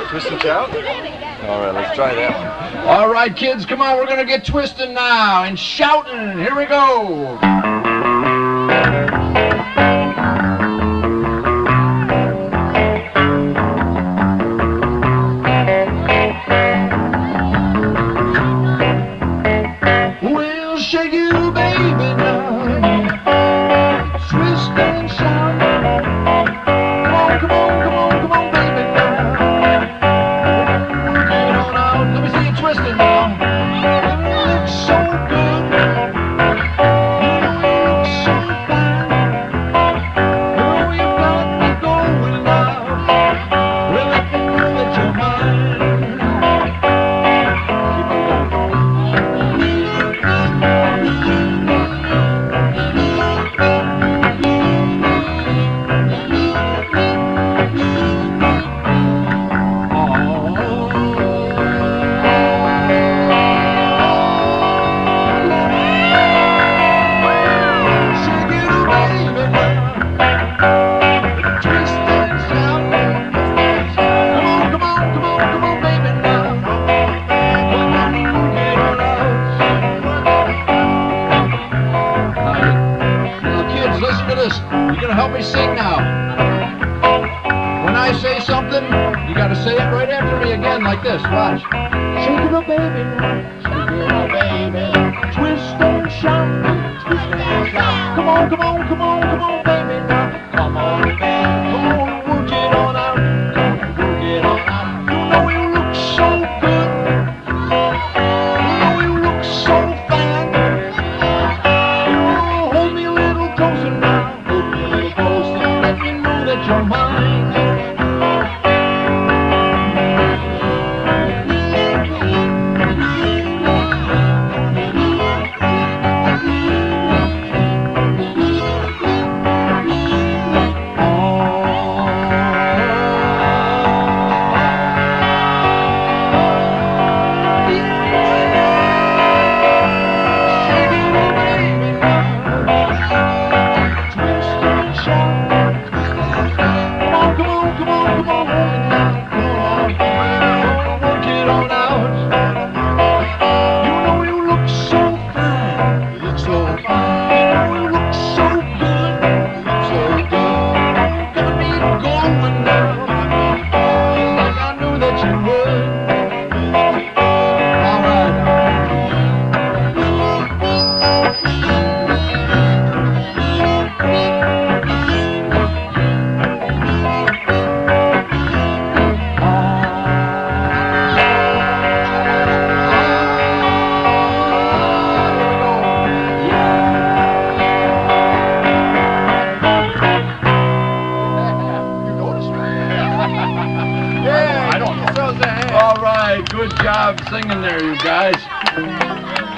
Twist and shout? All right, let's try that one. All right, kids, come on. We're going to get twisting now and shouting. Here we go. We'll shake you, baby, now. Twist and shout. Come on, come on, come on, come on, baby, now. Get on out. Let me see you twisting now. You look so good. You look so fine. Oh, you got me going now. Well, let me know that you're mine. You're gonna help me sing now. When I say something, you gotta say it right after me again, like this. Watch. Shake it up, baby. Shake it up, baby. Twist and shout. Twist and shout. Come on, come on, come on, come on, baby. Now, come on, baby. Come on, work it on out. Work it on out. You know you look so good. You know you look so fine. You hold me a little closer now. Let me know that you're mine. All right, good job singing there, you guys.